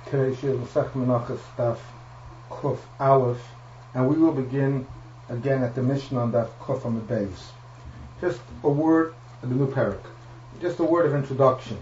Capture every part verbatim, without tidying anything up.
Today's Shir Masech Menachos Daf Kuf Aleph, and we will begin again at the Mishnah on Daf Kuf Amud Beis. Just a word, the new parak. Just a word of introduction.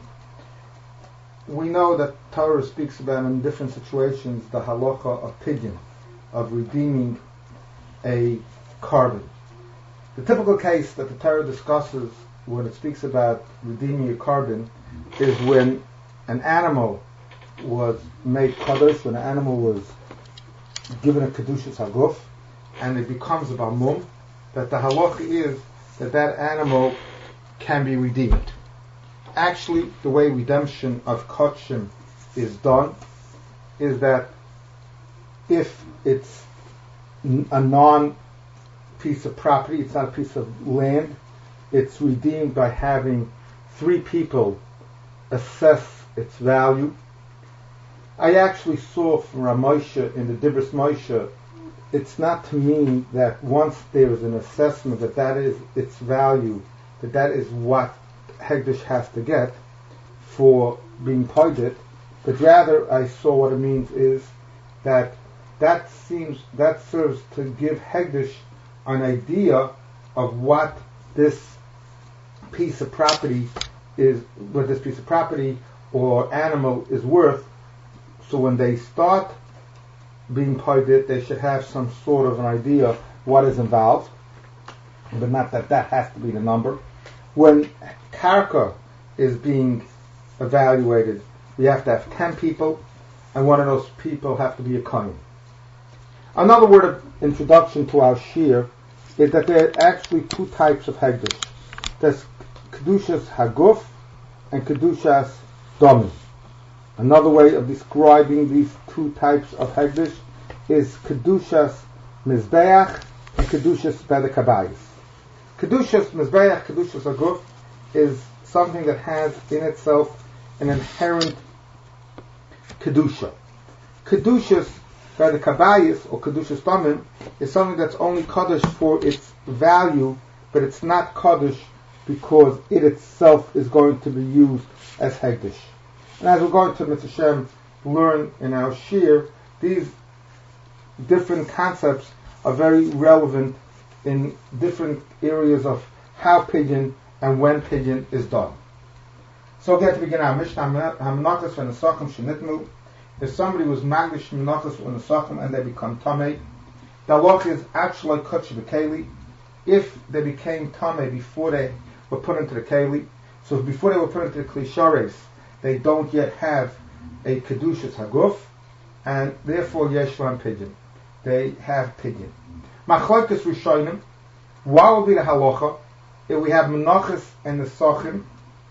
We know that Torah speaks about in different situations the halacha of pidyon, of redeeming a carbon. The typical case that the Torah discusses when it speaks about redeeming a carbon is when an animal was made kadosh, when an animal was given a kedushas haguf, and it becomes a balmum, that the halacha is that that animal can be redeemed. Actually, the way redemption of kachim is done is that if it's a non-piece of property, it's not a piece of land, it's redeemed by having three people assess its value. I actually saw from Ramosha in the Dibros Moshe, it's not to mean that once there is an assessment that that is its value, that that is what Hegdish has to get for being paid, but rather I saw what it means is that that seems that serves to give Hegdish an idea of what this piece of property is, what this piece of property or animal is worth. So when they start being paid, they should have some sort of an idea what is involved, but not that that has to be the number. When karka is being evaluated, we have to have ten people, and one of those people have to be a kohen. Another word of introduction to our shir is that there are actually two types of hegdish. There's kedushas haguf and kedushas domin. Another way of describing these two types of hegdish is kedushas mizbeach and kedushas bedekabayis. Kedushas mizbeach, kedushas haguf, is something that has in itself an inherent kedusha. Kedushas bedekabayis or kedushas domin is something that's only kaddish for its value, but it's not kaddish because it itself is going to be used as hegdish. And as we're going to Mitzvah Shem learn in our shir, these different concepts are very relevant in different areas of how pidyon and when pidyon is done. So again, to begin our Mishnah, Hamenachos v'Nesachim shenitmu. If somebody was magdish Menachos v'Nesachim and they become tamei, the halacha is actually kutch v'keli. If they became tamei before they were put into the keli, so before they were put into the kli shares, they don't yet have a kedushas haguf, and therefore yeshlam pidyon. They have pidyon. Machlokes rishonim. What will be the halacha if we have menachos and nesachim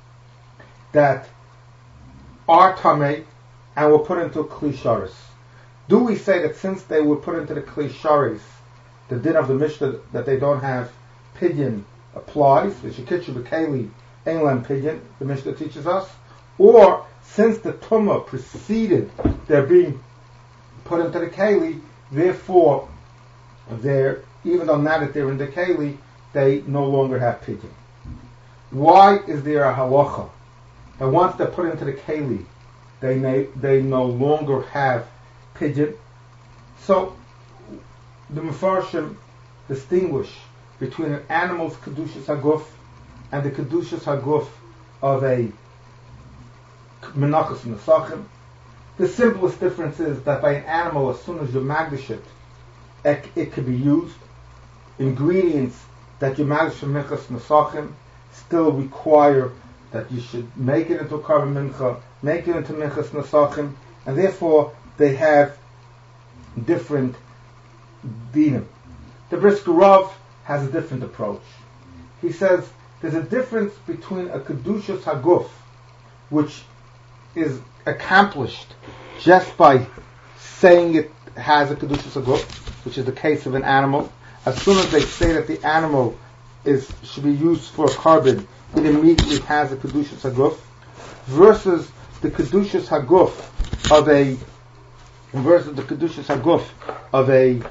that are tamei and were put into kli shares? Do we say that since they were put into the kli shares, the din of the Mishnah that they don't have pidyon applies? V'shekitchu b'keli ein pidyon. The Mishnah teaches us. Or, since the tumah preceded their being put into the keli, therefore, they're, even though now that they're in the keli, they no longer have pidyon. Why is there a halacha that once they're put into the keli, they may, they no longer have pidyon? So, the Mefarshim distinguish between an animal's kedushas haguf and the kedushas haguf of a menachos and nesachim. The simplest difference is that by an animal, as soon as you magdish it, it, it can be used. Ingredients that you magdish from menachos and nesachim still require that you should make it into a carbon mincha, make it into menachos and nesachim, and therefore they have different dinim. The Brisker Rav has a different approach. He says there's a difference between a kedushas haguf, which is accomplished just by saying it has a kedushas haguf, which is the case of an animal. As soon as they say that the animal is should be used for a carbon, it immediately has a kedushas haguf, versus the kedushas haguf of a versus the kedushas haguf of a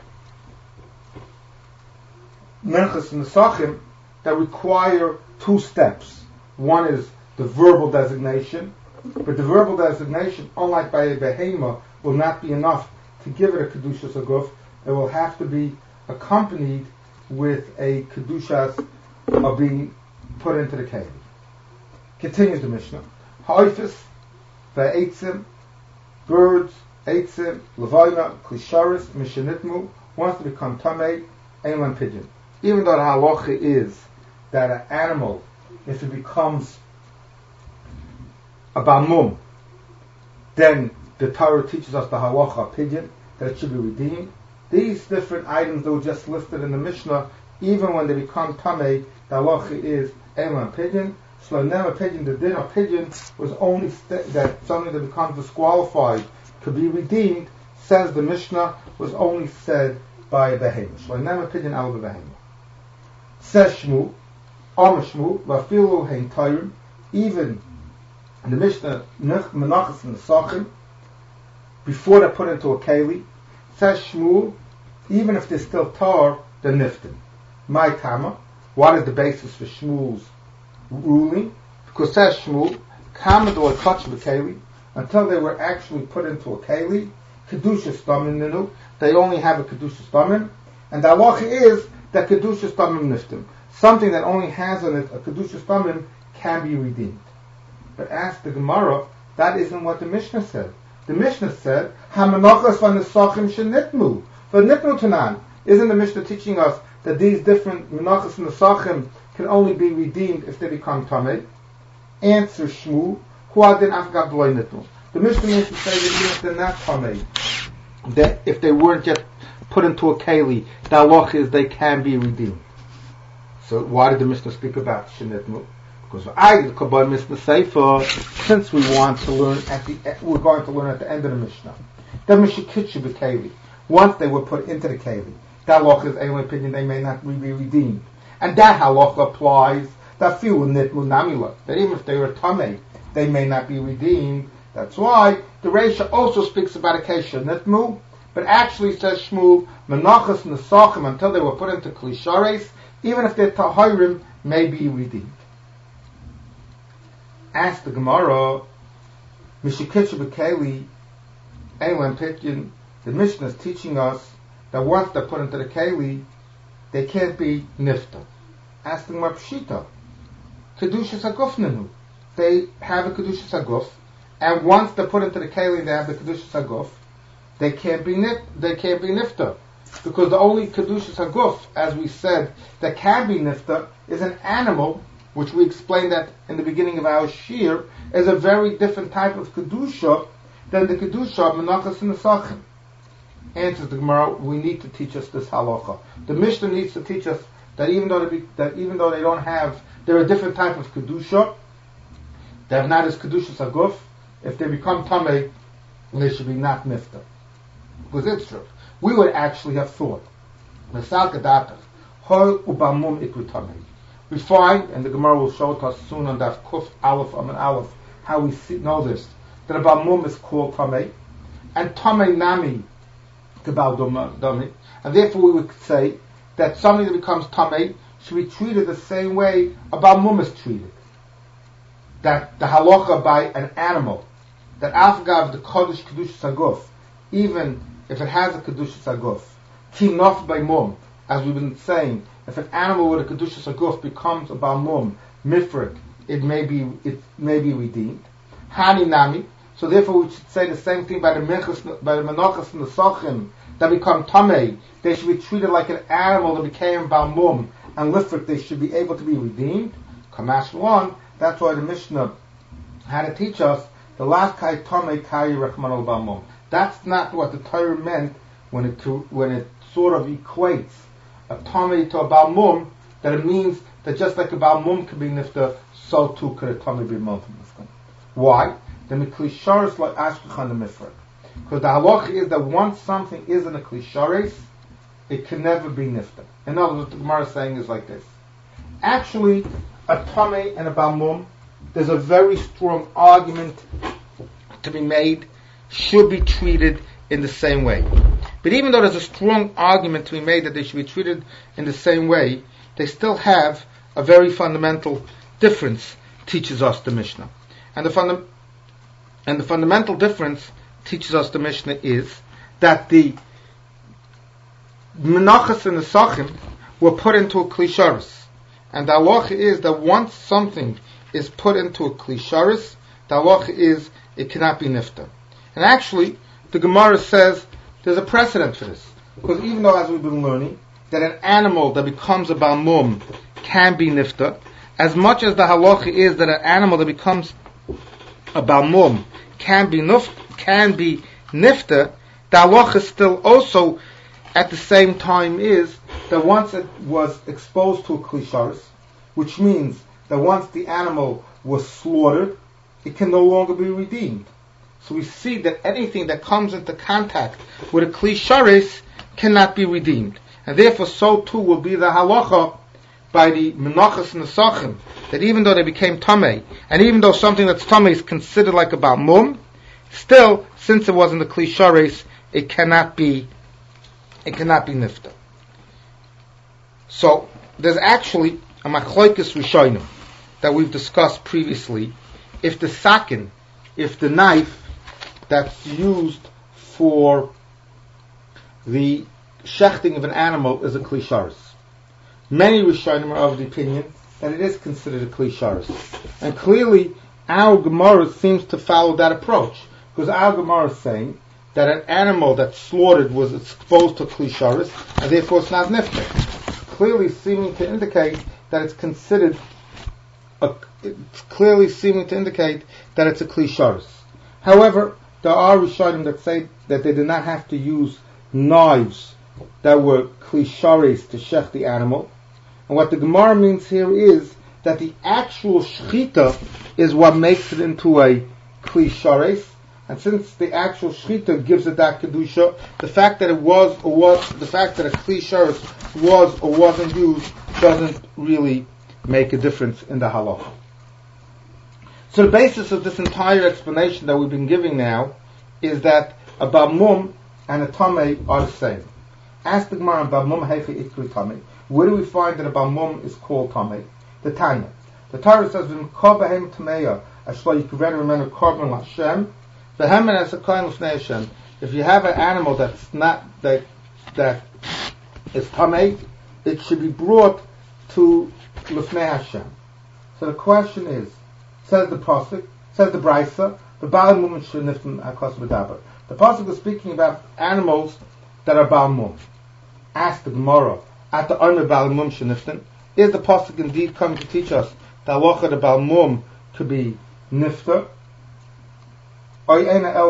menachos and nesachim that require two steps. One is the verbal designation, But the verbal designation, unlike by a behema, will not be enough to give it a kedushas aguf. It will have to be accompanied with a kedushas of being put into the keli. Continues the Mishnah. Ha'ifis, va'etzim, birds, eitzim, levayna, klisharis, mishanitmu, wants to become tamei, ein pigeon. Even though the halacha is that an animal, if it becomes a balmum, then the Torah teaches us the halacha pigeon, that it should be redeemed. These different items that were just listed in the Mishnah, even when they become tamei, the halacha is ein pigeon. Shlonem, a pigeon, the din of pigeon was only st- that something that becomes disqualified to be redeemed, says the Mishnah, was only said by a behemoth. Shlonem, a pigeon, al behemoth. Says Shmu, Amar Shmu, Vafilu hein Tayrim, even in the Mishnah, Menachas and the Sachim, before they're put into a keli, says Shmu, even if they're still tar, they're niftim. My Tama, what is the basis for Shmu's ruling? Because says Shmu, Kamador touch the keli, until they were actually put into a keli, Kedusha Stamim Ninu, they only have a Kedusha Stamim, and the halacha is that Kedusha Stamim Niftim. Something that only has in it a Kedusha Stamim can be redeemed. But ask the Gemara, that isn't what the Mishnah said. The Mishnah said, HaMenachas v'nesachim shenitmu, v'nitmu tanan. Isn't the Mishnah teaching us that these different Menachas and Nesachim can only be redeemed if they become Tamei? Answer Shmu, Hu adin afgab loy nitmu. The Mishnah means to say that even if they're not Tamei, that if they weren't yet put into a keli, the halacha is they can be redeemed. So why did the Mishnah speak about shenitmu? Because I kabbalah Mishnah Sefer, since we want to learn at the we're going to learn at the end of the Mishnah. The Mishikitchu b'keli. Once they were put into the keli, that halacha is anyone's opinion they may not be redeemed, and that halacha applies that few nitmu namila, that even if they were tamei, they may not be redeemed. That's why the Reisha also speaks about a kesha nitmu, but actually says Shmuel menachas nesachim until they were put into klishares, even if their tahirim may be redeemed. Ask the Gemara, Mishikitcha b'keli, anyone picking, the Mishnah is teaching us that once they're put into the keli, they can't be nifta. Ask the Gemara pshita, kedushas haguf nenu. They have a kedushas haguf, and once they're put into the keli, they have the kedushas haguf. They can't be nif, they can't be nifta, because the only kedushas haguf, as we said, that can be nifta is an animal, which we explained that in the beginning of our shir, is a very different type of kedusha than the kedusha of menachas and nesachim. Answers the Gemara, we need to teach us this halacha. The Mishnah needs to teach us that even though they be, that even though they don't have, they're a different type of kedusha. They have not as kedusha saguf. If they become tamei, they should be not nifta. Because it's true. We would actually have thought, Mesal Kedatach, Hol ubamum ikru tamei. We find, and the Gemara will show it us soon on that Kuf Aleph Amen Aleph, how we see, know this, that a Balmum is called Tamei, and Tamei Nami to Bal Dami, and therefore we would say that something that becomes Tamei should be treated the same way a Balmum is treated. That the halacha by an animal, that Afgav the Kodesh Kedush Saguf, even if it has a Kedush Saguf, Kinof by Mum, as we've been saying, if an animal with a kedushas haguf becomes a balmum mifrik, it may be it may be redeemed. Hani nami. So therefore, we should say the same thing by the menachas, by the menachas and the sachim that become tamei. They should be treated like an animal that became balmum, and lifrik they should be able to be redeemed. Kamash one. That's why the Mishnah had to teach us the last kai tamei kai rechman al balmum. That's not what the Torah meant when it when it sort of equates a tamei to a balmum, that it means that just like a balmum can be nifta, so too could a tamei be nifta. Why? The miklisharis like ashkechan the mifrek. Because the halacha is that once something is in a klisharis, it can never be nifta. In other words, what the Gemara is saying is like this. Actually, a tamei and a balmum, there's a very strong argument to be made, should be treated in the same way. But even though there's a strong argument to be made that they should be treated in the same way, they still have a very fundamental difference, teaches us the Mishnah. And the funda- And the fundamental difference, teaches us the Mishnah, is that the menachas and the sachim were put into a klisharis. And the halacha is that once something is put into a klisharis, the halacha is it cannot be nifta. And actually, the Gemara says there's a precedent for this. Because even though, as we've been learning, that an animal that becomes a balmum can be nifta, as much as the halacha is that an animal that becomes a balmum can be nuf, can be nifta, the halacha still also at the same time is that once it was exposed to a klisharis, which means that once the animal was slaughtered, it can no longer be redeemed. So we see that anything that comes into contact with a klisharis cannot be redeemed. And therefore so too will be the halacha by the menachas and the sachim, that even though they became tamei, and even though something that's tamei is considered like a balmum, still, since it wasn't the klisharis, it cannot be, it cannot be nifta. So, there's actually a machloikis rishonim that we've discussed previously. If the sakin, if the knife that's used for the shechting of an animal is a klisharis. Many rishonim are of the opinion that it is considered a klisharis. And clearly, our Gemara seems to follow that approach. Because our Gemara is saying that an animal that's slaughtered was exposed to klisharis, and therefore it's not nifta. Clearly seeming to indicate that it's considered a, it's clearly seeming to indicate that it's a klisharis. However, there are rishonim that say that they did not have to use knives that were klisharis to shech the animal. And what the Gemara means here is that the actual shechita is what makes it into a klisharis. And since the actual shechita gives it that kedusha, the fact that it was or was the fact that a klisharis was or wasn't used doesn't really make a difference in the halacha. So the basis of this entire explanation that we've been giving now is that a balmum and a tamei are the same. Ask the Gemara, balmum heichi ikri tamei. Where do we find that a balmum is called tamei? The Tanya. The Torah says, "V'mkol b'hem tameya ashlo yikven remenu korban l'Hashem v'hemen as a kohen l'fnei Hashem." If you have an animal that's not that that is tamei, it should be brought to l'fnei Hashem. So the question is, says the pasuk, says the brisa, the balmum should niftim akos b'daber. The pasuk is speaking about animals that are balmum. Ask the Gemara, at the Omer balmum sheniftin, is the pasuk indeed coming to teach us that halacha the balmum could be nifter? Why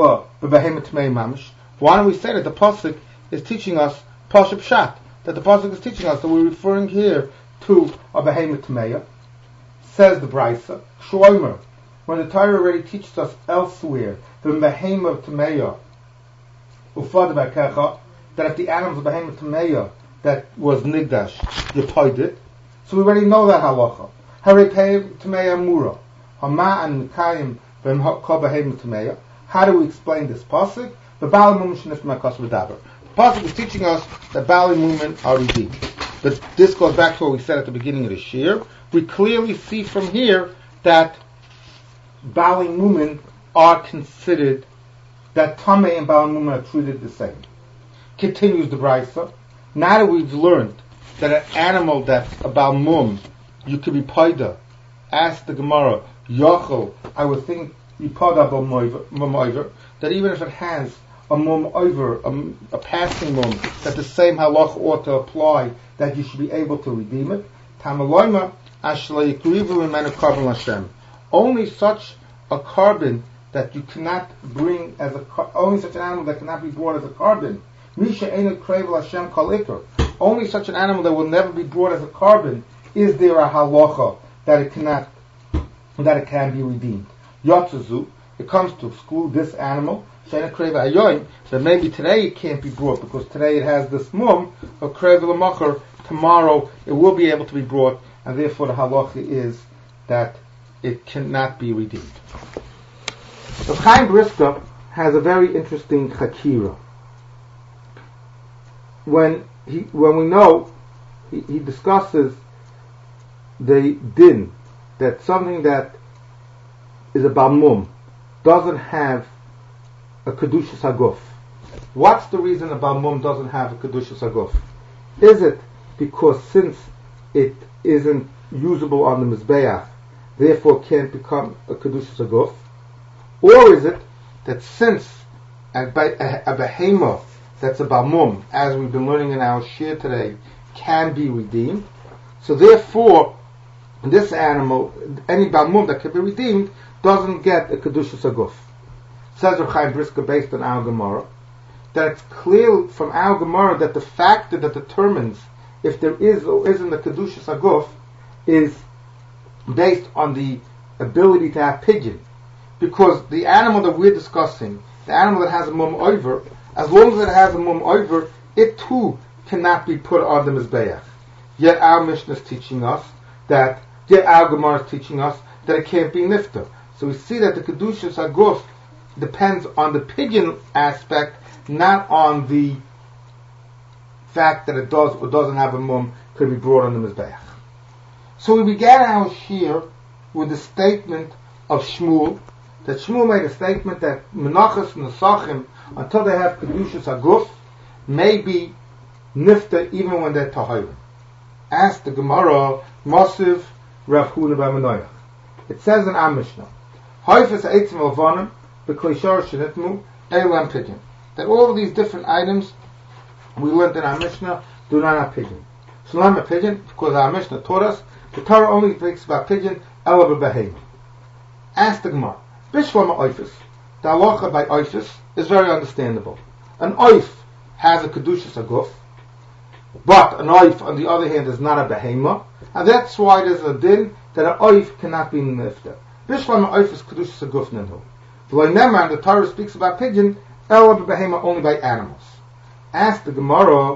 don't we say that the pasuk is teaching us pashup pshat, that the pasuk is teaching us that we're referring here to a behemoth tmeya? Says the brisa, Shomer, when the Torah already teaches us elsewhere the behemoth tmeya ufad b'kecha, that if the animals of behemoth tmeya that was nigdash, you paid it. So we already know that halacha. Harei tmeya mura, hama and mikayim v'kol behemoth tmeya. How do we explain this pasuk? The Bali Mumin sheniftim akos v'daber. The pasuk is teaching us that Bali Mumin are redeemed. But this goes back to what we said at the beginning of the shir. We clearly see from here that Bali Mumin are considered, that Tamei and Bali Mumin are treated the same. Continues the brisa. Now that we've learned that an animal that's a Bal Mum, you could be paida. Ask the Gemara, Yochel, I would think Yipada Mum Over, that even if it has a Mum Over, a, a passing Mum, that the same halach ought to apply, that you should be able to redeem it. Tamaloima Ashla Yikrivu Imenu Carbon Hashem. Only such a carbon that you cannot bring as a, only such an animal that cannot be brought as a carbon. Misha Einu Krevel Hashem Kol Iker. Only such an animal that will never be brought as a carbon is there a halacha that it cannot, that it can be redeemed. Yotzazu, it comes to exclude this animal. Sheina Krevel Ayoim, that maybe today it can't be brought because today it has this mum, but Krevel Amacher, tomorrow it will be able to be brought, and therefore the halacha is that it cannot be redeemed. So Chaim Brisker has a very interesting chakira. When he, when we know, he, he discusses the din, that something that is a balmum, doesn't have a Kedushas Haguf. What's the reason a Balmum doesn't have a Kedushas Haguf? Is it because since it isn't usable on the Mizbeach, therefore can't become a Kedushas Haguf? Or is it that since a, a, a Behemah that's a Balmum, as we've been learning in our Shir today, can be redeemed, so therefore this animal, any Balmum that can be redeemed, doesn't get a Kedushas Haguf? Says Rav Chaim Brisker based on our Gemara, that it's clear from our Gemara that the factor that determines if there is or isn't a Kedushas Haguf is based on the ability to have pigeon. Because the animal that we're discussing, the animal that has a mum over, as long as it has a mum over, it too cannot be put on the Mizbeach. Yet our Mishnah is teaching us that, yet our Gemara is teaching us that it can't be nifta. So we see that the Kedushas Haguf depends on the pigeon aspect, not on the fact that it does or doesn't have a mum could be brought on the Mizbeach. So we began our shir with the statement of Shmuel, that Shmuel made a statement that Menachos and Nesachim, until they have Kedushas Haguf, may be nifta even when they're Tahirim. Ask the Gemara, Mosiv Rav Huna bar Manoach. It says in our Mishnah, Hoifes Eitzim Alvanim, B'Klishar Shenitmu, Eilam Pigeon. That all of these different items we learned in our Mishnah do not have pigeon. Shalom a pigeon, because our Mishnah taught us, the Torah only speaks about pigeon, Ela b'Behem. Ask the Gemara, Bishlam Oifis, the halacha by Oifis is very understandable. An Oif has a Kedushas Haguf, but an Oif, on the other hand, is not a Behemah, and that's why there's a din that an Oif cannot be nifta. Bishlam Oifis Kedushas Haguf Ninhu. The Torah speaks about pigeon, Ela b'Behemah, only by animals. Ask the Gemara,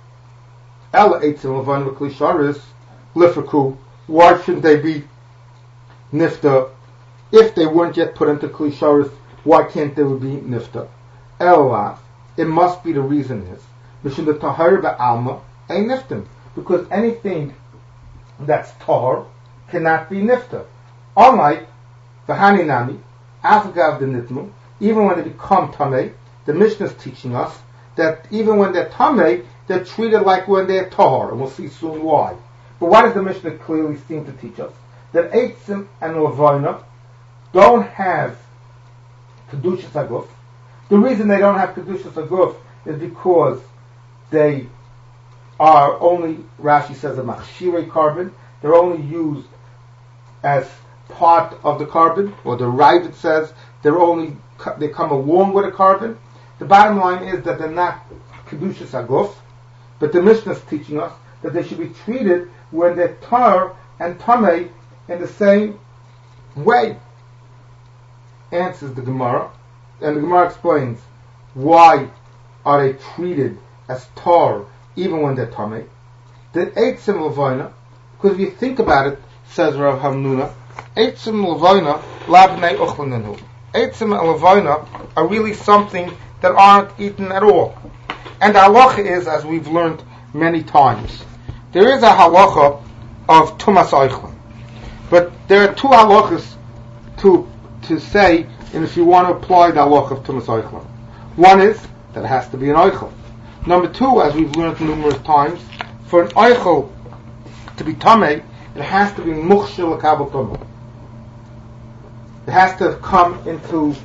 Ela Eitzim Levan V'Klisharis Lifraku, why shouldn't they be nifta? If they weren't yet put into Klisharis, why can't they be nifta? Ela, it must be the reason is Mishum the Tahir ba'alma ain't niftim, because anything that's tahor cannot be nifta. Unlike the Haninami, Afgav the Nitmu, even when they become tamei, the Mishnah is teaching us that even when they're tamei, they're treated like when they're tahor, and we'll see soon why. But what does the Mishnah clearly seem to teach us? That Eitzim and Levina don't have Kedushas Haguf. The reason they don't have Kedushas Haguf is because they are only, Rashi says, a machshirei carbon. They're only used as part of the carbon, or the Ravid says they're only they come along with a carbon. The bottom line is that they're not Kedushas Haguf, but the Mishnah is teaching us that they should be treated when they're tar and tamei in the same way. Answers the Gemara, and the Gemara explains why are they treated as tar even when they're tamei. The Eitzim Levina, because if you think about it, says Rav Hamnuna, Eitzim Levina labnei uchlanenu. Eitzim and Levina are really something that aren't eaten at all. And the halacha is, as we've learned many times, there is a halacha of tumas oichlin. But there are two halachas to to say, and if you want to apply the halacha of tumas oichlin. One is that it has to be an oichel. Number two, as we've learned numerous times, for an oichel to be tamei, it has to be mukhshel l'kabel tumah. It has to come into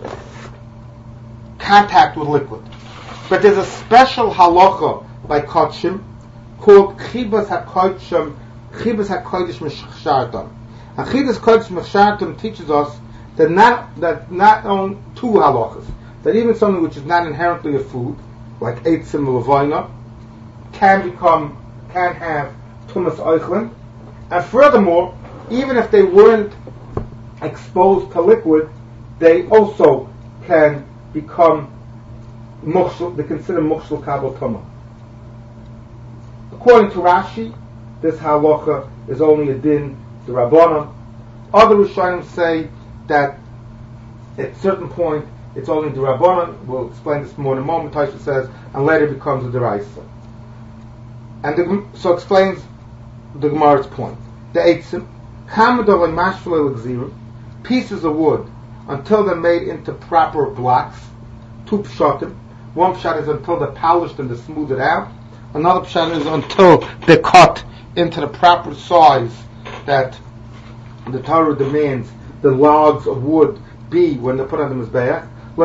contact with liquid. But there's a special halacha by Kodshim called Chibas HaKodshim, Chibas HaKodesh Meshchartam. And Chibas HaKodesh Meshchartam teaches us that not that not on two halachas, that even something which is not inherently a food, like Eitzim Levina, can become, can have Tumas Oichlin. And furthermore, even if they weren't exposed to liquid, they also can become mukhshel, they consider mukhshel kabel tumah. According to Rashi, this halacha is only a din the Rabbanan. Other Rishonim say that at a certain point it's only the Rabbanan. We'll explain this more in a moment. Taisha says, and later it becomes a deraisa. And the, so explains the Gemara's point. The Eitzim, pieces of wood until they're made into proper blocks. Two pshatim. One pshat is until they're polished and they're smoothed out. Another pshat is until they're cut into the proper size that the Torah demands the logs of wood be when they're put on the mizbeach.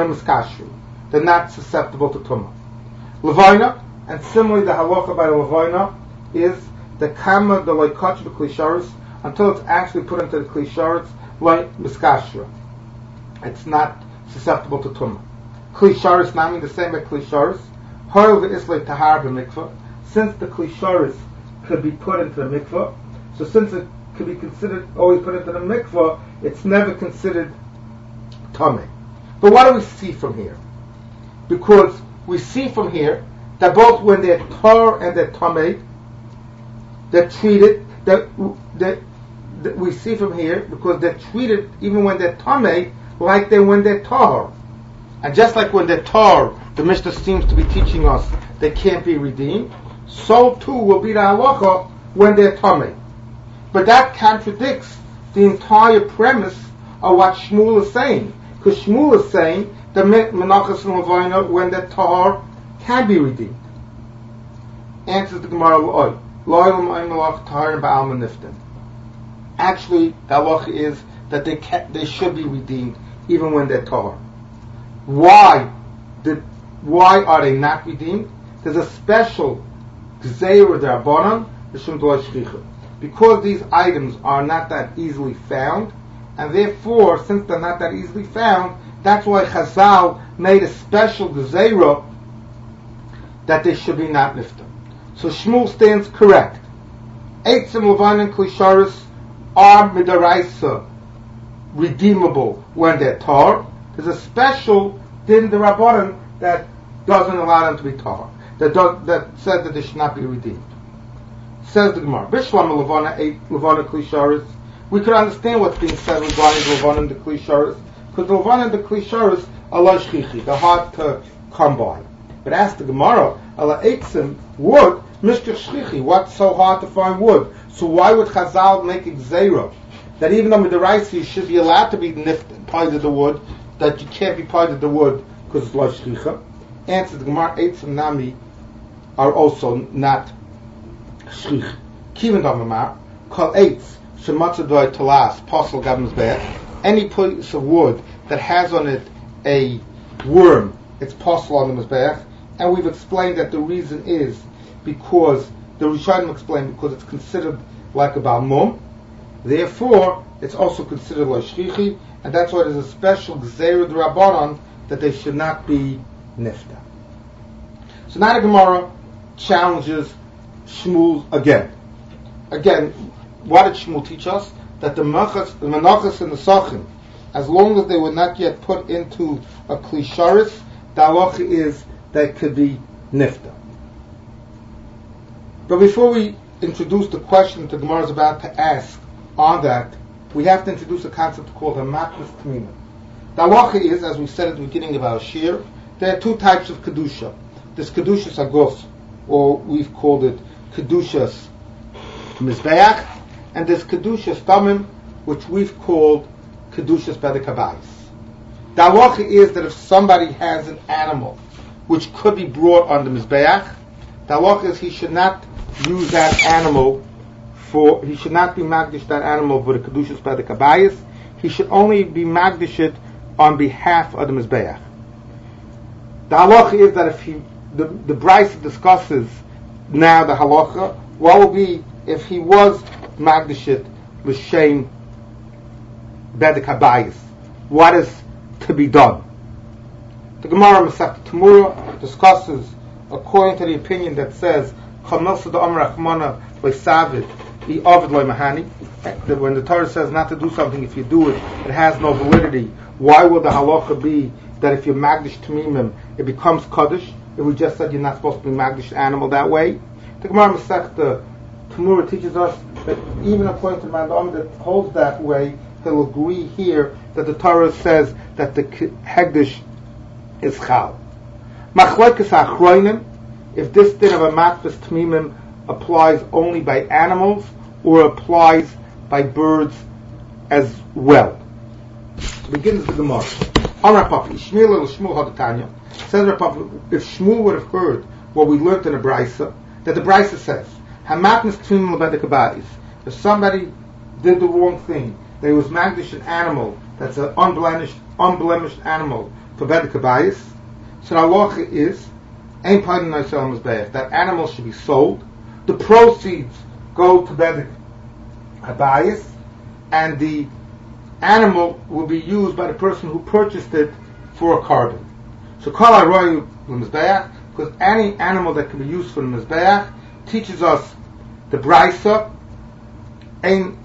They're not susceptible to tumah. Levina, and similarly the halacha by the levina is the kama the loikach b'klisharis until it's actually put into the klisharis like miskashra. It's not susceptible to tumah. Klisharis not mean the same as klisharis. However, it's like tahar b'mikvah. Since the klisharis could be put into the mikvah, so since it could be considered always put into the mikvah, it's never considered tameh. But what do we see from here? Because we see from here that both when they're tar and they're tameh, they're treated. That, that, that we see from here because they're treated even when they're tameh like they when they're tar. And just like when they're tar, the Mishnah seems to be teaching us they can't be redeemed. So too will be the halacha when they're tameh. But that contradicts the entire premise of what Shmuel is saying. Because Shmuel is saying that menachas and levina when they're tar can be redeemed. Answers the Gemara loy. Loy l'mayim melach tar and ba'al meniftin. Actually, the halacha is that they can, they should be redeemed even when they're tar. Why? Did, why are they not redeemed? There's a special gzeira d'Rabbanan l'shem d'lo shchicha. Because these items are not that easily found, and therefore, since they're not that easily found, that's why Chazal made a special gzeira that they should be not nifta. So Shmuel stands correct. Eitzim, Levan, and Klisharis are midaraisa redeemable when they're tar. There's a special din d'Rabbanan that doesn't allow them to be tar. That does, that says that they should not be redeemed. Says the Gemara, Bishlam Levana eight Levana Klisharis. We could understand what's being said regarding the Levana and the Klisharis, because the Levana and the Klisharis are lashchichi, they're hard to come by. But ask the Gemara, Ala Eitzim, wood, Mishkach Shchichi, what's so hard to find wood? So why would Chazal make it Gzeira? That even though Midaraisi you should be allowed to be nift, part of the wood, that you can't be part of the wood because it's lashchicha? Answer the Gemara, Eitzim Nami are also not Shchich. Kivin Damamar, Kol Eitz, Shematzadoi Talas, Posel Gabim's Beh, any piece of wood that has on it a worm, it's Posel on the Mizbeach, and we've explained that the reason is because, the Rishonim explained because it's considered like a Balmum, therefore it's also considered like Shchichi, and that's why there's a special Gzeira d'Rabbanan that they should not be Nifta. So now the Gemara challenges Shmuel again. Again, what did Shmuel teach us? That the Menachos the Menachos and the Sachim, as long as they were not yet put into a Klisharis, the halacha is that could be Nifta. But before we introduce the question the Gemara is about to ask on that, we have to introduce a concept called a Matnas Tmina. The halacha is, as we said at the beginning of our shir, there are two types of Kedusha. There's Kedushas Agos, or we've called it Kedushas Mizbeach, and there's Kedushas Tamim, which we've called Kedushas Bedekabayis. The halacha is that if somebody has an animal which could be brought on the Mizbeach, the halacha is he should not use that animal for, he should not be magdish that animal for the Kedushas Bedekabayis. He should only be magdish it on behalf of the Mizbeach. The halacha is that if he, the, the Brisa discusses now the halacha, what will be if he was magdashit l'shem bedek habayis? What is to be done? The Gemara Masechet Tamura discusses according to the opinion that says Chamilsa da Amar Rachmana lo'savid i'avid lo'mahani. That when the Torah says not to do something, if you do it, it has no validity. Why will the halacha be that if you're magdish tamimim, it becomes kaddish? If we just said you're not supposed to be magdish animal that way. The Gemara Masechet Tamura teaches us that even according to Mandam that holds that way, he'll agree here that the Torah says that the hegdish is chal. Machlokes achronim, if this din of a matnas tmimim applies only by animals or applies by birds as well. So begins the Gemara. Amar Papa, Shmuel Shmuel Hadatanya. Says Papa, if Shmuel would have heard what we learned in the Brisa, that the Brisa says, Hamatnis K'fim Lebedek Abayis. If somebody did the wrong thing, that he was magdish an animal that's an unblemished, unblemished animal for Bedek Abayis, so the halacha is, Ein Paidin Noisel Mizbeach, that animal should be sold, the proceeds go to Bedek Abayis, and the animal will be used by the person who purchased it for a carbon. So Kol HaRoyu L'Mizbeach, because any animal that can be used for the Mizbeach teaches us the Brisa, Ein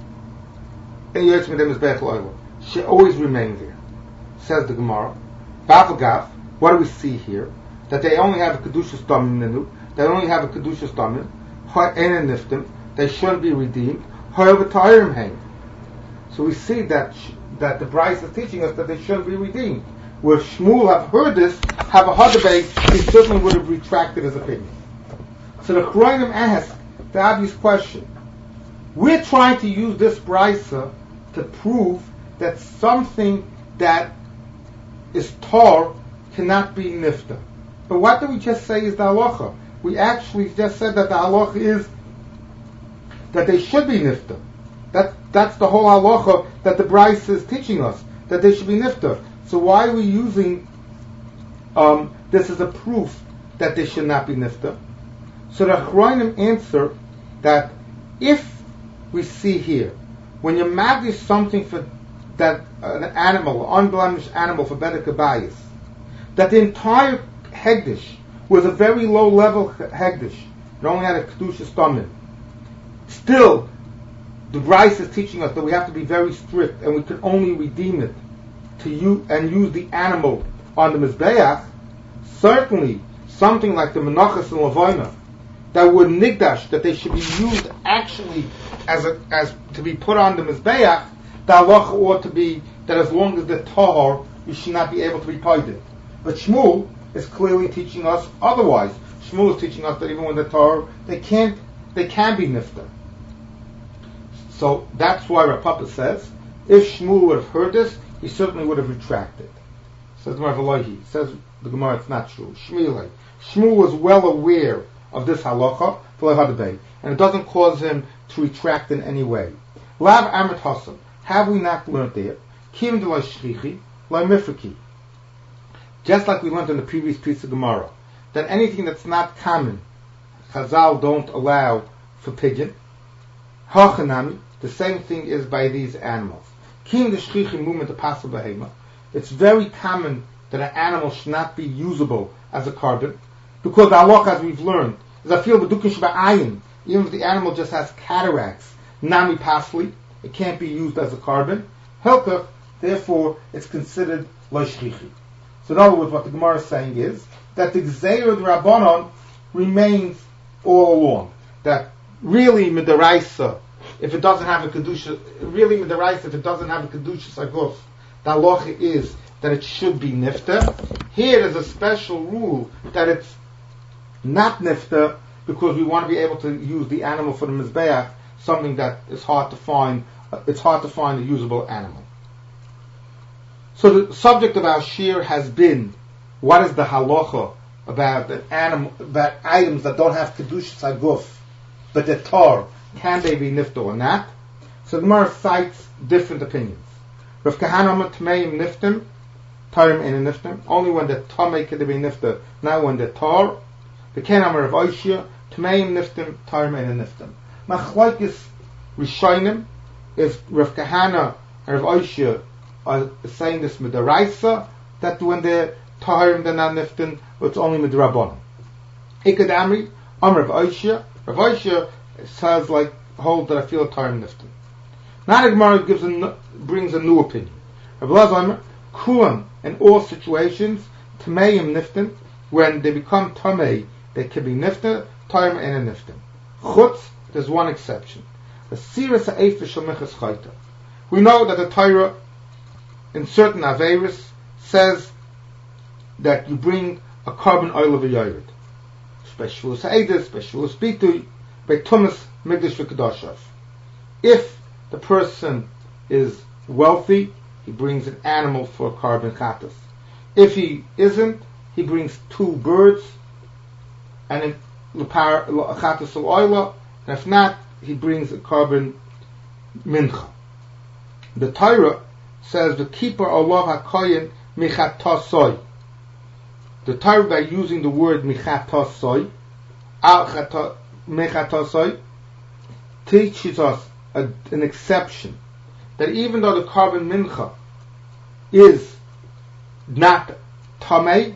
Yotz Midei Mizbeach L'Olam, should always remain there. Says the Gemara, Bavagav, what do we see here? That they only have a Kedushas Damim Nenu, they only have a Kedushas Damim, Ha'en Niftim, they shouldn't be redeemed, Ha'over Ta'irim Hain. So we see that that the Bryce is teaching us that they shouldn't be redeemed. Where Shmuel have heard this, have a hard debate, he certainly would have retracted his opinion. So the Chroinim ask the obvious question. We're trying to use this Brysa to prove that something that is tar cannot be nifta. But what did we just say is the halacha? We actually just said that the halacha is that they should be nifta. That that's the whole halacha that the Bryce is teaching us, that they should be nifta. So why are we using um, this as a proof that they should not be nifta? So the Chroinim answer that if we see here, when you magdish something for that uh, an animal, unblemished animal for Bedek Abayis, that the entire hegdish was a very low level hegdish, it only had a kedushas damim. Still, the Bryce is teaching us that we have to be very strict, and we can only redeem it to use and use the animal on the mizbeach. Certainly, something like the menachas and lavoina that were nigdash, that they should be used actually as a, as to be put on the mizbeach. The halacha ought to be that as long as they're tahor, you should not be able to be paided. But Shmuel is clearly teaching us otherwise. Shmuel is teaching us that even when they're tahor, they can't, they can be nifta. So that's why Rav Papa says, if Shmuel would have heard this, he certainly would have retracted. Says Rav Elohi, says the Gemara, it's not true. Shmuel, Shmuel was well aware of this halacha, and it doesn't cause him to retract in any way. Lav Amrit Hasan, have we not learned there? Kim de la shrichi, la mifriki. Just like we learned in the previous piece of Gemara, that anything that's not common, Chazal don't allow for pigeon. Hachanami, the same thing is by these animals. Kim de shrichi movement apostle behema. It's very common that an animal should not be usable as a carbon, because the halacha, as we've learned, is I feel b'dukish ba'ayin. Even if the animal just has cataracts, nami pasli, it can't be used as a carbon. Helkach, therefore, it's considered lo shrichi. So in other words, what the Gemara is saying is that the Gzeir of the Rabbanon remains all along. That really midaraisa, if it doesn't have a kedusha, really midaraisa, if it doesn't have a kedusha saguf, the halacha is that it should be nifta. Here there's a special rule that it's not nifta because we want to be able to use the animal for the mizbeach, something that is hard to find. It's hard to find a usable animal. So the subject of our shir has been, what is the halacha about an animal, about items that don't have kedusha saguf, but they're tar, can they be nifta or not? So the Gemara cites different opinions. Rav Kahana Tmeim niftim, tarim in niftim, only when they're tamei can they be nifta, not when they're tar. The Kenamar of Oishia, Tmeim niftim, tarim in niftim. Machlokes Rishonim, if Rav Kahana and Rav Oishia are saying this midaraisa, that when they're tarim they're not niftim, it's only midrabanan. Ikad Amri, Amr Rav Oishia, Rav Oishia says like, hold that I feel a tarim niftim. Now the Gemara gives a, brings a new opinion. Rav Lazar, Kulam, in all situations, Tameim niftim, when they become Tamei, they can be nifta, tarim and a niftim. Chutz, there's one exception. The Siras ha'efish sh'michas chayta. We know that the Torah, in certain Averis, says that you bring a carbon oil of a yored. Special ha'edis, special bitui, by Tumas Migdash v'Kedoshav. If the person is wealthy, he brings an animal for a carbon chatas. If he isn't, he brings two birds, and if chatas al and if not, he brings a carbon mincha. The Torah says the keeper Allah hakoyin michatasoy. The Torah, by using the word michatasoy, al michatasoy, teaches us a, an exception, that even though the carbon mincha is not tamei,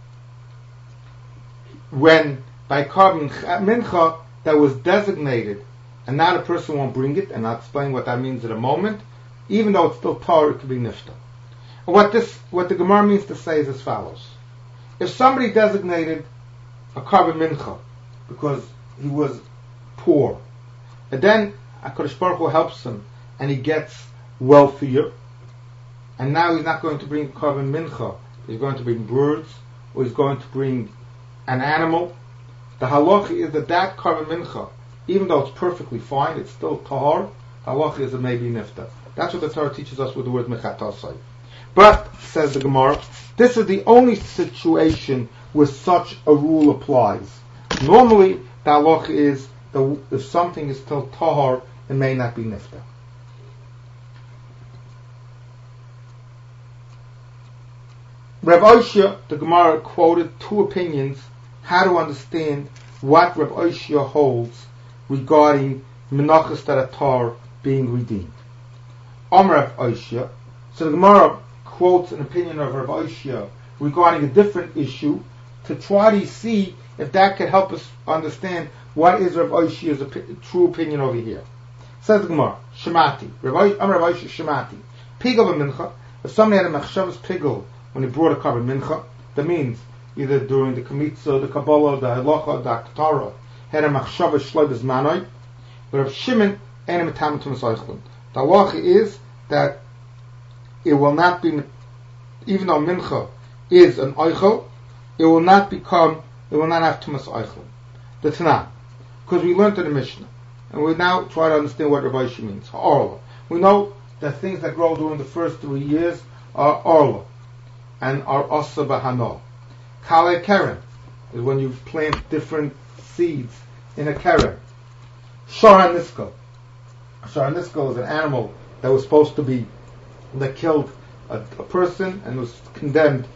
when by carbon mincha that was designated, and now the person won't bring it, and I'll explain what that means in a moment, even though it's still tar, it could be nifta. And what this, what the Gemara means to say is as follows: if somebody designated a carbon mincha because he was poor, and then HaKadosh Baruch Hu helps him and he gets wealthier, and now he's not going to bring carbon mincha, he's going to bring birds, or he's going to bring an animal, the halacha is that that carbon mincha, even though it's perfectly fine, it's still tahar, halacha is a maybe nifta. That's what the Torah teaches us with the word mechatasai. But, says the Gemara, this is the only situation where such a rule applies. Normally, the halacha is that if something is still tahar, it may not be nifta. Rav Oshia, the Gemara quoted two opinions how to understand what Rav Oshia holds regarding menachos that are tar being redeemed. Amar Rav Oshia, so the Gemara quotes an opinion of Rav Oshia regarding a different issue to try to see if that could help us understand what is Rav Oshia's opi- true opinion over here. Says the Gemara, Shemati, Amar Rav Oshia Shemati, Pigel b'mincha, if somebody had a machshavas pigel when he brought a carbon mincha, that means either during the Kamitza, the Kabbalah, the Halacha, the Akhtara, had a machshavas shloibes manoi, but Rav Shimon ain't a metam to Masaychlim. The halacha is that it will not be, even though mincha is an oichel, it will not become, it will not have tumas oichel. The Tanakh, because we learned in the Mishnah, and we now try to understand what Rav Oshia means. Orla. We know that things that grow during the first three years are orla, and are asa b'hano. Kale keren is when you plant different seeds in a keren. Shara nisko. Shara nisko is an animal that was supposed to be, that killed a, a person and was condemned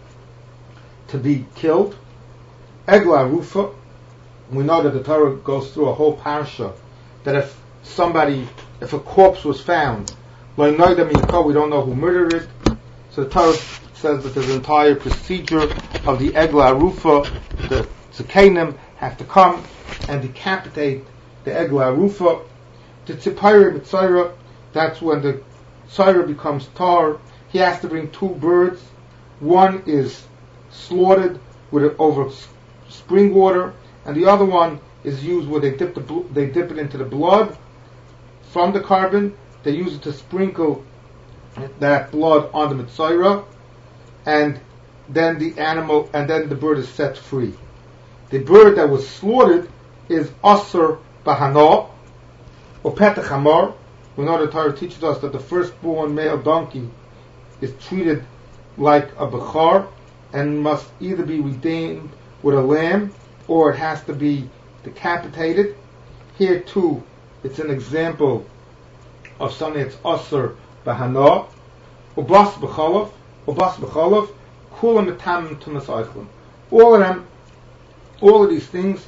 to be killed. Egla rufa. We know that the Torah goes through a whole parasha that if somebody, if a corpse was found, we don't know who murdered it. So the Torah says that there's an entire procedure of the Egla Arufa. The Tzikanim have to come and decapitate the Egla Arufa. The Tzipayra B'Tzayra, that's when the Tzayra becomes tar. He has to bring two birds. One is slaughtered with it over spring water, and the other one is used where they dip the bl- they dip it into the blood from the carbon. They use it to sprinkle that blood on the Mitzayra, and then the animal, and then the bird is set free. The bird that was slaughtered is Asr Bahana, or Petach Hamar. We know the Torah teaches us that the firstborn male donkey is treated like a Bechar, and must either be redeemed with a lamb, or it has to be decapitated. Here too, it's an example of something that's Asr Bahana, Ubas B'chalav, Ubas B'chalav, Kulam Etam Tumas Eichlim. All of them, all of these things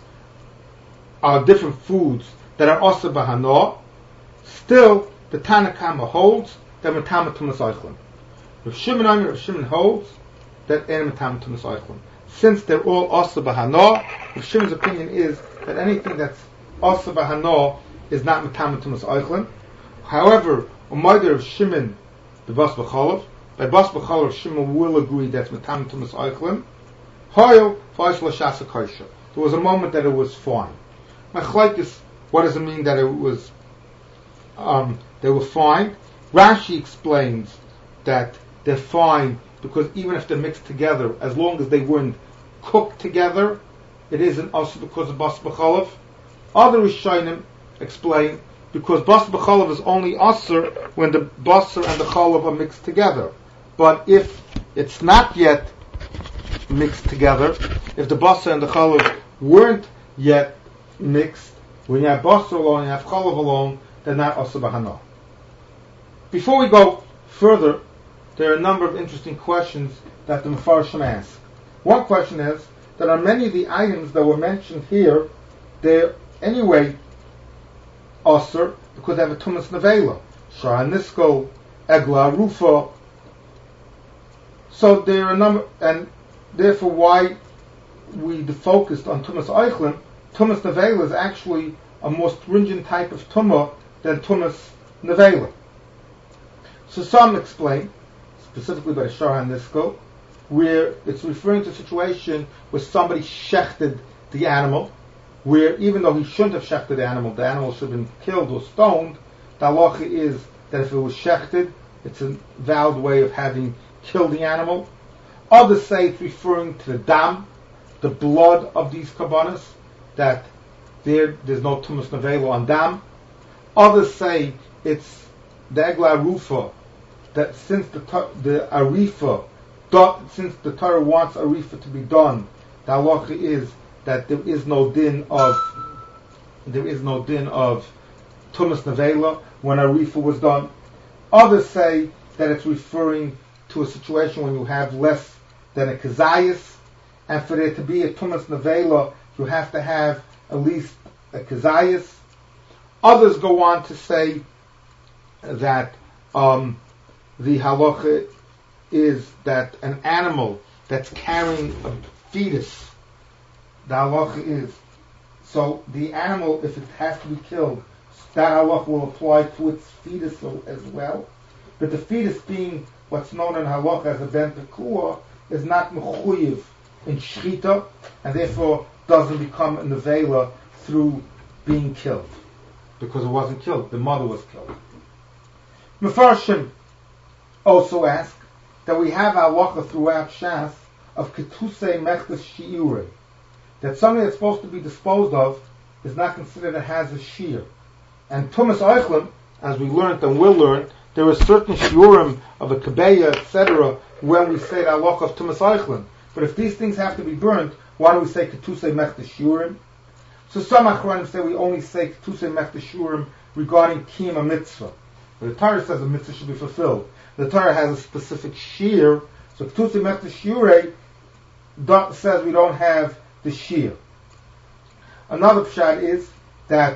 are different foods that are Asr Bahana. Still, the Tanna Kama holds that Metam Tumas Eichlim. Rav Shimon Omer, Rav Shimon holds that Ein Metam Tumas Eichlim. Since they're all Asr Bahana, Rav Shimon's opinion is that anything that's Asr Bahana is not Metam Tumas Eichlim. However, Umayder of Shimon, the Bas B'chalav, by Bas B'chalav, Shimon will agree that's Metam Tumas Eichlim. Hoyo, Faish L'Shasa Kaisha. There was a moment that it was fine. Machlaikis, what does it mean that it was, um, they were fine? Rashi explains that they're fine because even if they're mixed together, as long as they weren't cooked together, it isn't also because of Bas B'chalav. Other Rishonim explain because Bas B'chalav is only Asr when the Basar and the Chalav are mixed together. But if it's not yet mixed together, if the basar and the chalav weren't yet mixed, when you have basar alone, you have chalav alone, they're not asur b'hana. Before we go further, there are a number of interesting questions that the Mefarshim ask. One question is that on many of the items that were mentioned here, they're anyway asur because they have a tumas nevela, shara nisko, egla rufa. So there are a number, and therefore why we focused on tumas eichlin. Tumas nevela is actually a more stringent type of tumah than tumas nevela. So some explain, specifically by the Shara Nisko, where it's referring to a situation where somebody shechted the animal, where even though he shouldn't have shechted the animal, the animal should have been killed or stoned. The halacha is that if it was shechted, it's a valid way of having killed the animal. Others say it's referring to the dam, the blood of these kabbanas, that there there's no tumas nevela on dam. Others say it's the egla rufa, that since the the arifa, since the Torah wants arifa to be done, the halacha is that there is no din of there is no din of tumas nevela when arifa was done. Others say that it's referring to a situation when you have less than a kazayas, and for there to be a tumas nevela, you have to have at least a kazayas. Others go on to say that um, the halacha is that an animal that's carrying a fetus, the halacha is, so the animal, if it has to be killed, that halacha will apply to its fetus as well. But the fetus being what's known in halacha as a ben pekua is not mechuyev in shchita, and therefore doesn't become a nevela through being killed, because it wasn't killed, the mother was killed. Mefarshim also ask that we have halacha throughout Shas of ketusei mechtas shiurei, that something that's supposed to be disposed of is not considered it has a shear. And tumas eichlin, as we learned and will learn, there are certain shiurim of a kabeya, et cetera, when we say the halacha of tumas eichlin. But if these things have to be burnt, why do we say ketusei mechtas shiurim? So some achronim say we only say ketusei mechtas shiurim regarding kiyum mitzvah. The Torah says a mitzvah should be fulfilled. The Torah has a specific shear, so ketusei mechtas shiurei says we don't have the shear. Another pshat is that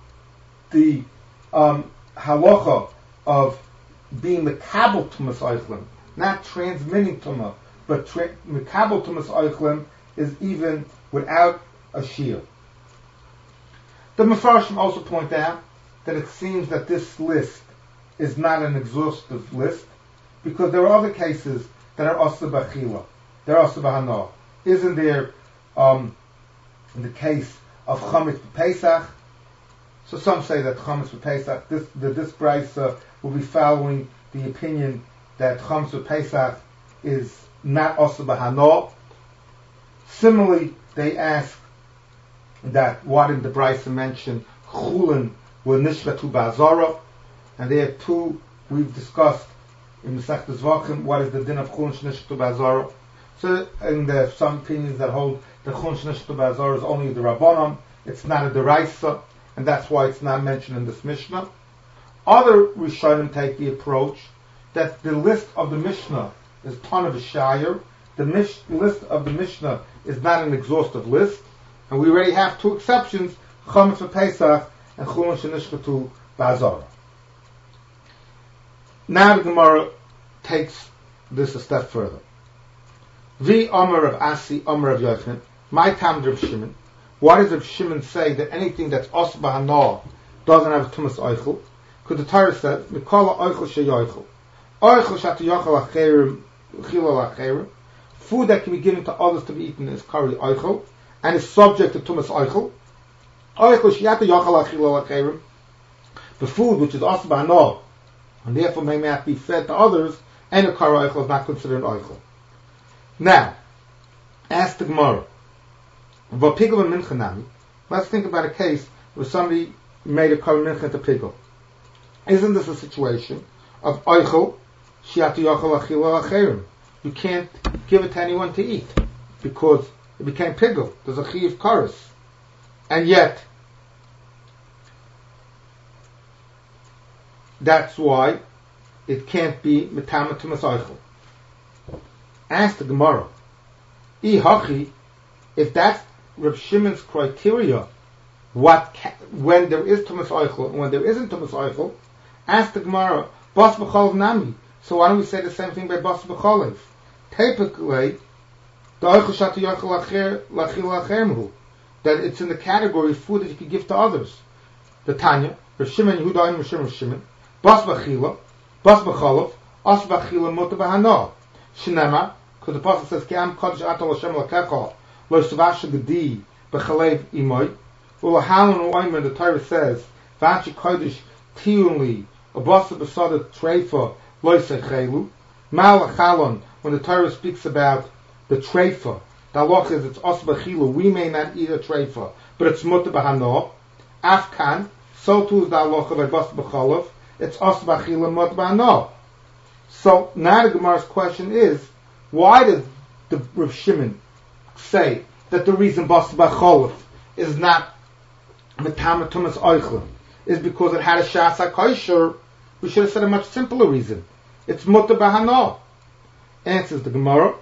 the um, halacha of being mekabel tumas eichlin, not transmitting tumah, but tra- mekabel tumas eichlin is even without a shear. The Mefarshim also point out that it seems that this list is not an exhaustive list, because there are other cases that are asur b'achila, they're asur b'hana. Isn't there um, in the case of chametz b'Pesach? So some say that chametz b'Pesach, this that this brisa will be following the opinion that chametz b'Pesach is not asur b'hana. Similarly, they ask that why did the brisa mention chulin were nishchatu ba'azara? And there too we've discussed in Masechtas Zvachim what is the din of chulin nishchatu ba'azara. So, and there are some opinions that hold the chulin nishchatu ba'azara is only the rabbanon, it's not a deraisa, and that's why it's not mentioned in this Mishnah. Other Rishonim take the approach that the list of the Mishnah is ton of a shire. The mish- list of the Mishnah is not an exhaustive list, and we already have two exceptions: chametz b'Pesach and chulin shenishchatu ba'azara. Now the Gemara takes this a step further. Vi Omer of Asi, Omer of Yochanan, my tam Rav Shimon. Why does Rav Shimon say that anything that's asur b'hana doesn't have tumas eichel? Because the Torah says, "Mikol eichel sheyochel, eichel shatu yochel acherim, chilal acherim." Food that can be given to others to be eaten is kari eichel, and is subject to tumas eichel. Eichel shatu yochel achilal acherim. The food which is asur b'hana and therefore may not be fed to others, and a kari eichel is not considered an eichel. Now, ask the Gemara. Let's think about a case where somebody made a kari mincha to pigel. Isn't this a situation of eichel You can't give it to anyone to eat because it became pigul. There's a chiv kares, and yet that's why it can't be metama to masaychel. Ask the Gemara, Ihachi, if that's Reb Shimon's criteria, what ca- when there is tumas oichel and when there isn't tumas oichel, ask the Gemara, bas b'cholav nami. So why don't we say the same thing by bas b'cholav? Typically, the oichel shatu yochel lacher lachil lachermhu, that it's in the category of food that you could give to others. The Tanya, Reb Shimon Yehuda Reb Shimon Reb Shimon, bas b'chila, bas b'cholav, as b'chila muta b'hana. Shinema, because the Apostle says, Ki'am kodesh atol Hashem lakecha, lo shavash gedi b'chalev imoy. Well, Halon Oimer, the Torah says, V'anchi kodesh tiyunli, abasa b'sada treifa, lo sechelu. Mal Halon, when the Torah speaks about the treifa, the halach is it's os b'chilu, we may not eat a treifa, but it's muta b'hano. Afkan, so too is the halacha by bas b'chalav, it's os b'chilu muta b'hano. So now the Gemara's question is, why does the Rav Shimon say that the reason bas b'chalav is not metama tumas oichlin is because it had a shas hakosher? We should have said a much simpler reason. It's muta b'hano. Answers the Gemara.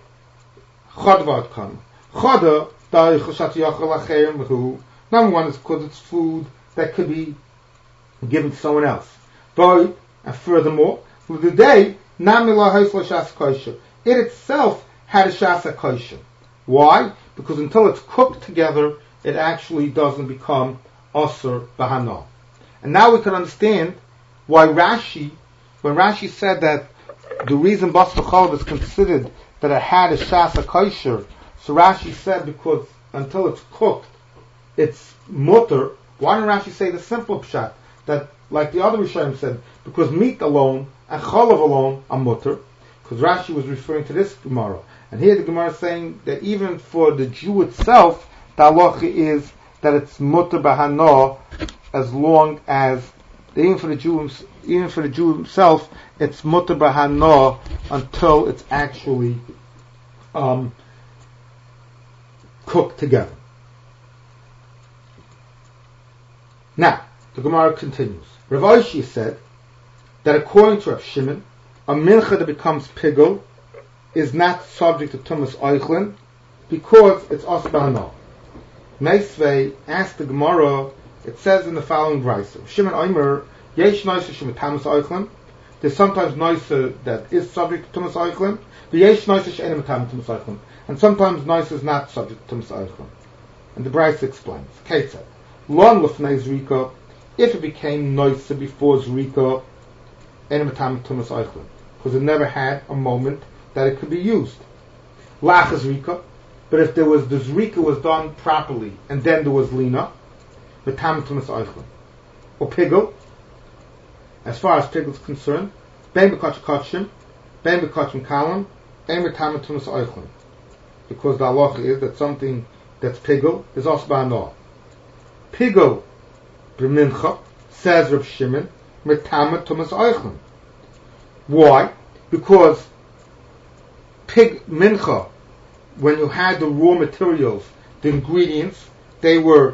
Chodvad kan. Choda da yichoshat yachal acherim who. Number one is because it's food that could be given to someone else. But and furthermore, with the day namila haisla shas kosher. It itself had a shas kosher. Why? Because until it's cooked together, it actually doesn't become osur bahana. And now we can understand why Rashi, when Rashi said that the reason bas b'chalav is considered that it had a shas kosher, so Rashi said because until it's cooked, it's mutter. Why didn't Rashi say the simple pshat that, like the other Rishonim said, because meat alone and chalav alone are mutter? Because Rashi was referring to this Gemara, and here the Gemara is saying that even for the Jew itself, the halacha is that it's mutter b'hana, as long as even for the Jew, even for the Jew himself, it's mutter b'hana until it's actually um, cooked together. Now the Gemara continues. Rav Oshi said that according to Rav Shimon, a mincha that becomes pigul is not subject to tumas oichlin because it's os b'hana. Meisvei asked the Gemara. It says in the following verse: Shimon Omer, yesh noisa shemit tamas oichlin. There's sometimes noisa that is subject to tumas oichlin. The yesh noisa she'enim tamas oichlin, and sometimes noisa is not subject to tumas oichlin. And the Bryce explains. Kate said, "Lon lefnei zrika, if it became noisa before zrika, enim tamas tumas oichlin, because it never had a moment that it could be used. Lach zrika, but if there was the zrika was done properly, and then there was lina, the tamas tumas oichlin, or pigul." As far as pigul is concerned, ben bekach kachim, ben bekachim kalam, and with tamas tumas oichlin, because the halacha is that something that's pigul is also ba'anah. Pigul b'mincha, says Reb Shimon, with tamas tumas oichlin. Why? Because pig mincha, when you had the raw materials, the ingredients, they were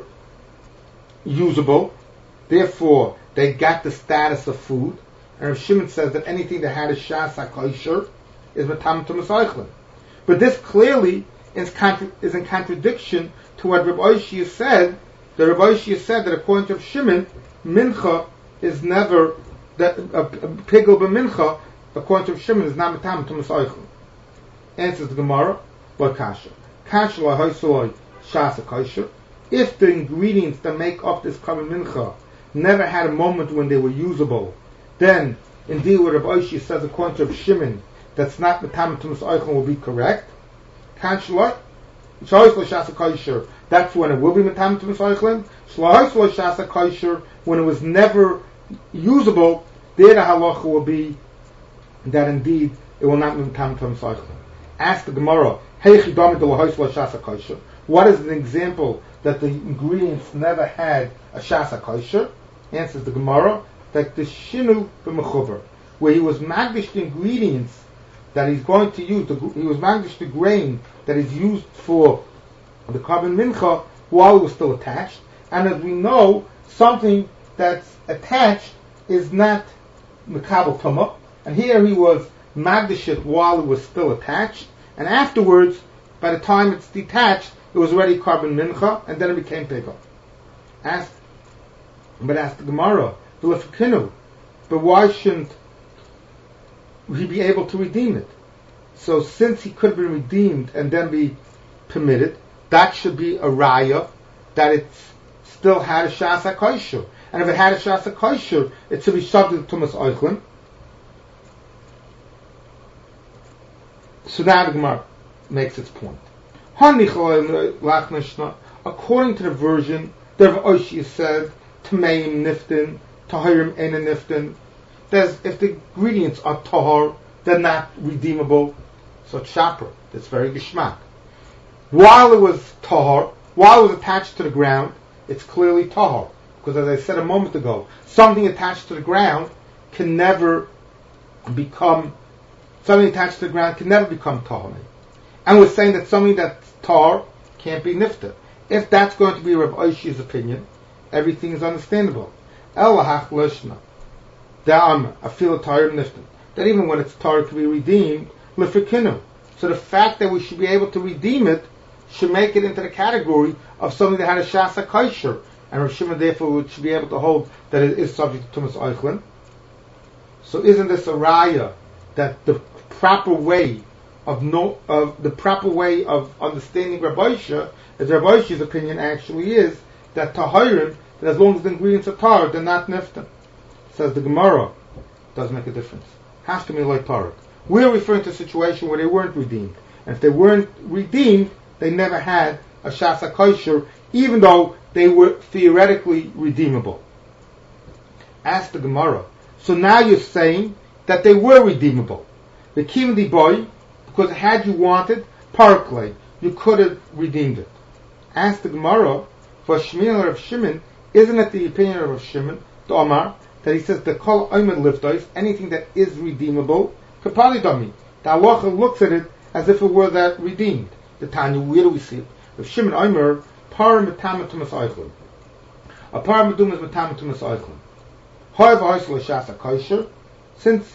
usable, therefore they got the status of food. And Rav Shimon says that anything that had a shas hakosher is metam tumas oichlin. But this clearly is, contra- is in contradiction to what Reb Oishia said. The Reb Oishia said that according to Rav Shimon, mincha is never that a, a pigul b'mincha. According to Rav Shimon, is not metam tumas oichlin. Answers the Gemara, what kasha? Kasha la hoisoloi shas hakosher. If the ingredients that make up this common mincha never had a moment when they were usable, then indeed what Rav Oishia says according to Rav Shimon, that's not metam tumas oichlin will be correct. Kasha la hoisoloi shas hakosher. That's when it will be metam tumas oichlin. Shla hoisoloi shas hakosher, when it was never usable, there the halacha will be that indeed it will not be metam tumas oichlin. Ask the Gemara, what is an example that the ingredients never had a shas hakosher? Answers the Gemara that the shinu b'mechuver, where he was magdish the ingredients that he's going to use, the, he was magdish the grain that is used for the carbon mincha while it was still attached. And as we know, something that's attached is not mekabel tumah. And here he was magdish it while it was still attached, and afterwards, by the time it's detached, it was already carbon mincha, and then it became pegel. Ask, but ask the Gemara, but why shouldn't he be able to redeem it? So since he could have been redeemed and then be permitted, that should be a raya that it still had a shas hakosher. And if it had a shas hakosher, it should be subject to tumas oichlin. So now the Gemara makes its point. According to the version, the Rav Oshi said, Tameim niftin, Tahirim ena niftin. There's, if the ingredients are tahor, they're not redeemable. So it's shapra. That's very geshmak. While it was tahor, while it was attached to the ground, it's clearly tahor. Because as I said a moment ago, something attached to the ground can never become, something attached to the ground can never become tahor. And we're saying that something that's tar can't be nifta. If that's going to be Rav Oshi's opinion, everything is understandable. Elahach lishna. Da'am afil tarim nifta. That even when it's tar, it can be redeemed, lifrikinu. So the fact that we should be able to redeem it should make it into the category of something that had a shas hakosher. And Rav Shimon therefore should be able to hold that it is subject to tumas oichlin. So isn't this a raya that the proper way of no of the proper way of understanding Rabbi Isha, as Rabbi Isha's opinion actually is that tahirim, that as long as the ingredients are tar, they're not nifta. Says the Gemara, does make a difference. Hashkami like tarik. We're referring to a situation where they weren't redeemed, and if they weren't redeemed, they never had a shas hakosher, even though they were theoretically redeemable. Ask the Gemara. So now you're saying that they were redeemable. The kim di boy. Because had you wanted parklei, you could have redeemed it. Ask the Gemara, for Shmuel of Shimon, isn't it the opinion of Shimon, the Omar, that he says the kol oimen liftois, anything that is redeemable, kapali dami. The halacha looks at it as if it were that redeemed. The Tanya, where do we see it? If Shimon Omer, par metama tumas oichlin. A par medum is metama tumas oichlin. However, oisel shas hakosher, since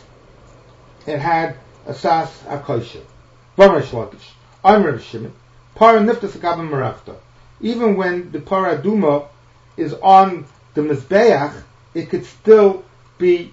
it had a sas hakosher. V'amar shlokish. Omer of Shimon, par niftas agabim merachta. Even when the par aduma is on the mizbeach, it could still be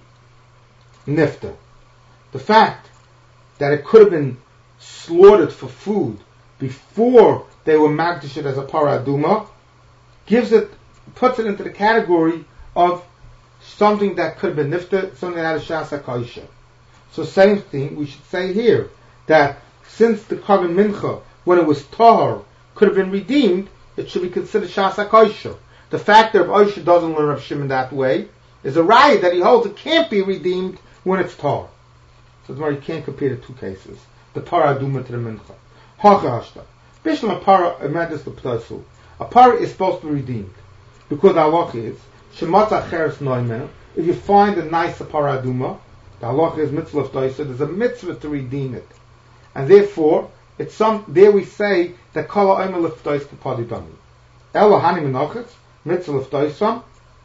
nifta. The fact that it could have been slaughtered for food before they were magdashit as a par aduma gives it, puts it into the category of something that could have been nifta, something that had a shas hakosher. So same thing we should say here, that since the carbon mincha, when it was tahor, could have been redeemed, it should be considered shas hakosher. The fact that Rav Osher doesn't learn Rav Shimon that way is a riot that he holds it can't be redeemed when it's tahor. So it's why you can't compare the two cases. The para aduma to the mincha. Hachashta. Bishlam a para amedus the ptasu. A para is supposed to be redeemed. Because the halacha is, shematza cheres noimenu, if you find a nice para aduma, the halacha is mitzvah of taisa, there's a mitzvah to redeem it. And therefore, it's some, there we say that kala oimel leftois kapadi dami. Elo hani menachas, mitzvah of taisa,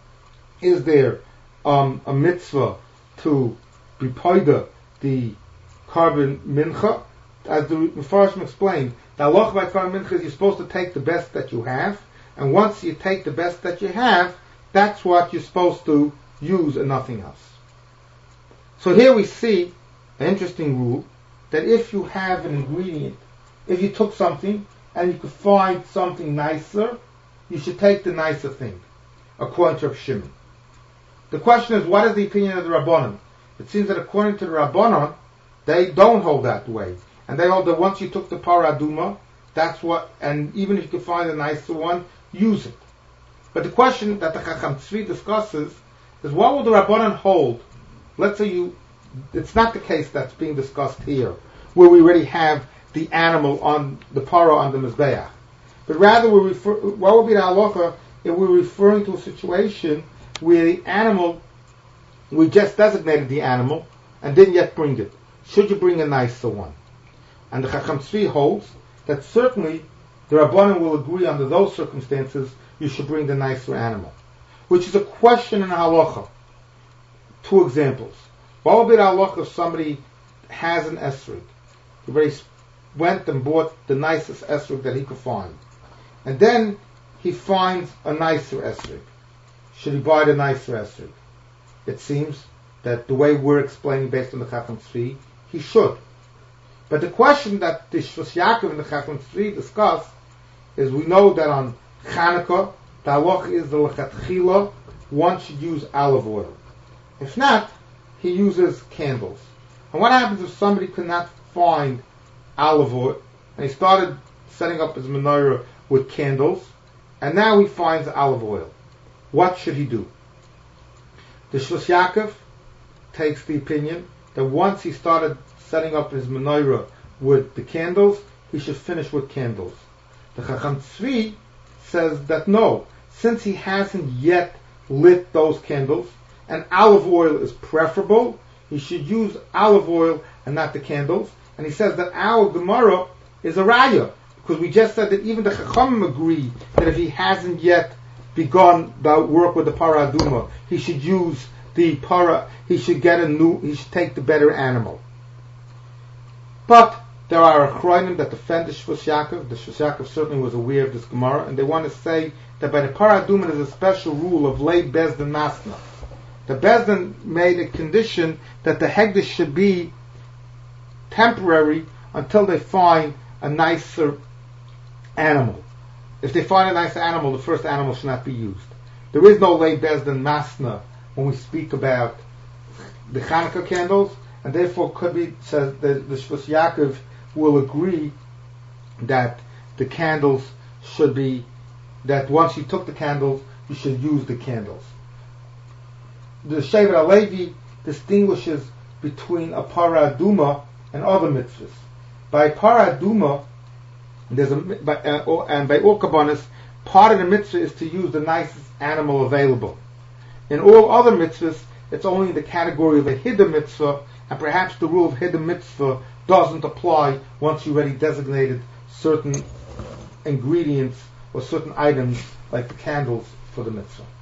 is there um, a mitzvah to be paida the carbon mincha? As the Mefarshim explained, the halacha by carbon mincha is you're supposed to take the best that you have, and once you take the best that you have, that's what you're supposed to use and nothing else. So here we see an interesting rule, that if you have an ingredient, if you took something and you could find something nicer, you should take the nicer thing, according to Rav Shimon. The question is, what is the opinion of the Rabbanon? It seems that according to the Rabbanon, they don't hold that way. And they hold that once you took the para aduma, that's what, and even if you could find a nicer one, use it. But the question that the Chacham Tzvi discusses is, what will the Rabbanon hold? Let's say you, it's not the case that's being discussed here, where we already have the animal on, the para on the Mizbeach. But rather, we refer, what would be the halacha if we're referring to a situation where the animal, we just designated the animal, and didn't yet bring it. Should you bring a nicer one? And the Chacham Tzvi holds that certainly the Rabbanim will agree under those circumstances you should bring the nicer animal, which is a question in halacha. Two examples. What would be the halacha if somebody has an esrog? He already went and bought the nicest esrog that he could find, and then he finds a nicer esrog. Should he buy the nicer esrog? It seems that the way we're explaining based on the Chacham Tzvi, he should. But the question that the Shvus Yaakov and the Chacham Tzvi discuss is, we know that on Chanukah, the halacha is the lechatchila, one should use olive oil. If not, he uses candles. And what happens if somebody could not find olive oil, and he started setting up his menorah with candles, and now he finds olive oil? What should he do? The Shvus Yaakov takes the opinion that once he started setting up his menorah with the candles, he should finish with candles. The Chacham Tzvi says that no, since he hasn't yet lit those candles, and olive oil is preferable, he should use olive oil and not the candles. And he says that our Gemara is a raya, because we just said that even the Chachamim agree that if he hasn't yet begun the work with the para aduma, he should use the para, he should get a new, he should take the better animal. But there are achronim that defend the Shvus Yaakov. The Shvus Yaakov certainly was aware of this Gemara, and they want to say that by the para aduma there's a special rule of lay bezdin masna. The bezdin made a condition that the hegdish should be temporary until they find a nicer animal. If they find a nicer animal, the first animal should not be used. There is no lay bezdin masna when we speak about the Chanukah candles, and therefore could be, says the, the Shvus Yaakov will agree that the candles should be, that once you took the candles, you should use the candles. The Shevet HaLevi distinguishes between a para aduma and other mitzvahs. By para aduma, there's a, by, uh, or, and by all kabbanis, part of the mitzvah is to use the nicest animal available. In all other mitzvahs, it's only in the category of a hidden mitzvah, and perhaps the rule of hidden mitzvah doesn't apply once you already designated certain ingredients or certain items like the candles for the mitzvah.